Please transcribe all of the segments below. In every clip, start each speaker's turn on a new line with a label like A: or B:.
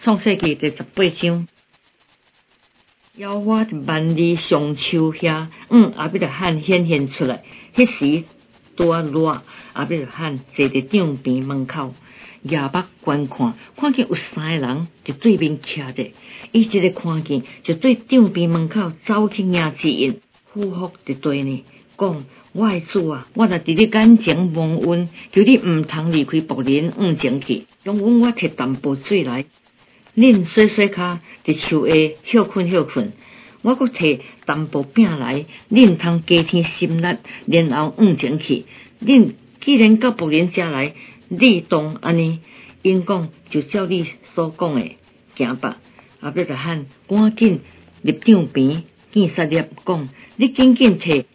A: 创世纪第18章，妖花一万里上树遐，阿伯就喊显现出来。迄时拄啊热，阿伯就喊坐伫帐边门口，夜目观看，看见有3个人伫对面徛着。伊一个看见，就对帐边门口走去迎接因，俯伏伫地呢，讲：我的主啊，我若伫你眼前蒙恩，求你毋通离开仆人往前去，容阮我摕淡薄水来。恁洗洗骹伫树下休困，我阁摕淡薄饼来，恁通加添心力，然后往前去。恁既然到仆人家来，你当安尼，因讲就照你所讲的行吧。后尾就喊赶紧入帐边见撒粒，讲你紧紧摕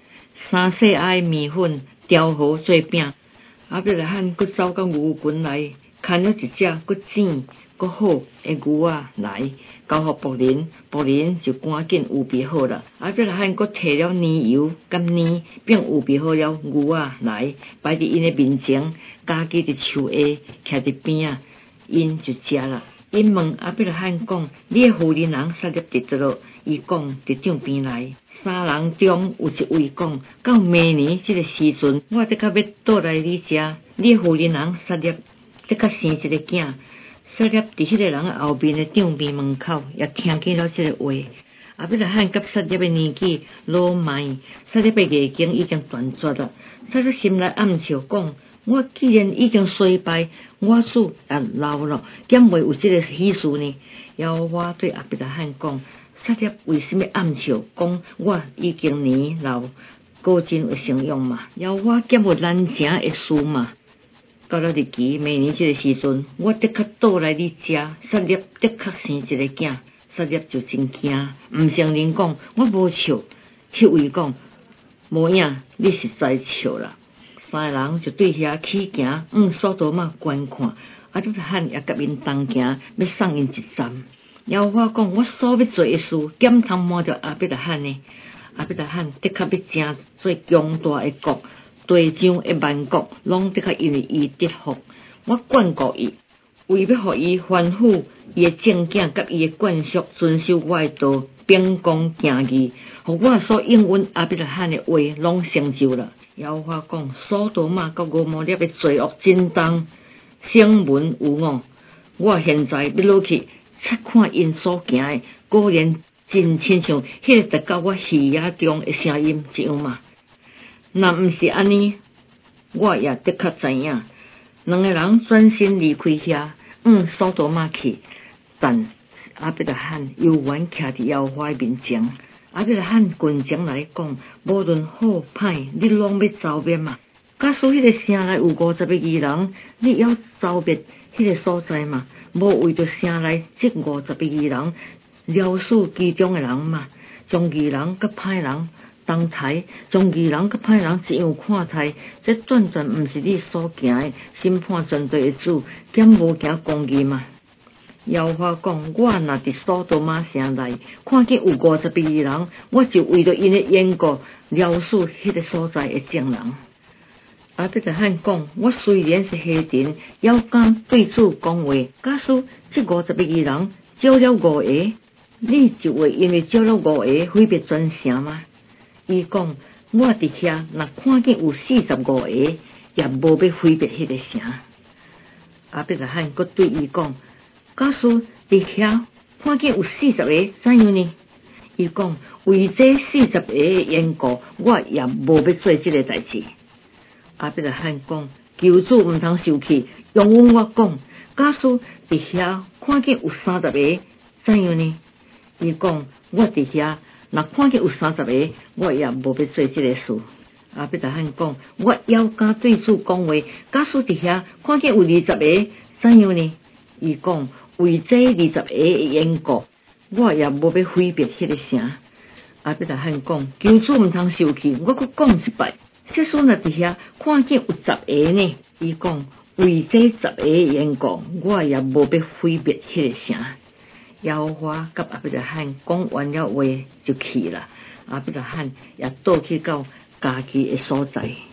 A: 3细仔的面粉调好做饼。后尾就喊佫走到牛群来，牵了一只佫正佫好的牛仔来，交互仆人，仆人就赶紧预备好了。后尾就喊佫摕了泥油甲面，并预备好了牛仔来，摆伫因的面前，家己伫树下徛伫边啊，因就食了。因问后尾就喊讲：你的夫人人撒粒伫倒落？伊讲伫帐边来。3人中有一位讲：到明年这个时阵，我得较要倒来你家。你的夫人人撒粒得较生一个囝。撒粒伫迄个人后面的帐边门口，也听见了这个话。后尾就喊甲撒粒的年纪老迈，撒粒的眼睛已经断绝了。撒粒心内暗笑讲：我既然已经衰败，我主也老了，减袂有这个喜事呢。妖花对后尾就喊讲：撒粒为什么暗笑？讲我已经年老，果真有成用嘛？妖花减袂难成的事嘛？到了日期明年这个时阵，我的确倒来你家，撒粒的确生一个囝。撒粒就真惊，毋承认讲我无笑。迄位讲：无影，你实在笑啦。3个人就对遐起行，索多玛观看。就喊也甲因同行，要送因一站。妖花讲：我所要做的事，检通满着后尾就喊呢。后尾就喊的确要成做强大的国，地上的万国拢的确因为伊得福。我眷顾伊，为要互伊反腐伊的正经甲伊的惯俗，遵守我的道，秉公行义，互我所应允后尾就喊的话拢成就了。妖花讲：所多玛甲俄摩列的罪恶真重，声闻有误。我现在要落去察看因所行的，果然真亲像迄个达到我耳野中的声音一样嘛。若毋是安尼，我也的确知影。2个人转身离开遐，所多玛去，但后尾就喊犹原徛伫妖花面前。后尾就喊群情来讲：无论好歹，你拢要走灭嘛？假使迄个城内有50个义人，你要走灭迄个所在嘛？无为着城内这50个义人，撩死其中的人嘛？将义人甲歹人同台，将义人甲歹人一样看待，这断毋是你所行的。审判全地的主，减无行公义嘛？妖花讲：我若伫所多玛城内看见有50个义人，我就为着因的缘故撩死迄个所在的证人。后尾就喊讲：我虽然是黑人，也敢对主讲话。假使这50个义人招了5个，你就会因为招了5个毁灭全城吗？伊讲：我伫遐若看见有45个，也无要毁灭迄个城。后尾就喊佫对伊讲：假使伫遐看见有40个，怎样呢？伊讲：为这40个的缘故，我也无要做这个代志。后尾就喊讲：求主毋通受气，用阮我讲。假使伫遐看见有30个，怎样呢？伊讲：我伫遐若看见有30个，我也无要做这个事。后尾就喊讲：我要敢对主讲话。假使伫遐看见有20个，怎样呢？伊讲：为这20个的缘故，我也无要毁灭迄个城。后尾就喊讲：求主毋通受气，我阁讲一摆。即使若伫遐看见有10个呢？伊讲：为这10个的缘故，我也无要毁灭迄个城。妖花甲后尾就喊讲完了话就去了。后尾就喊也倒去到家己的所在。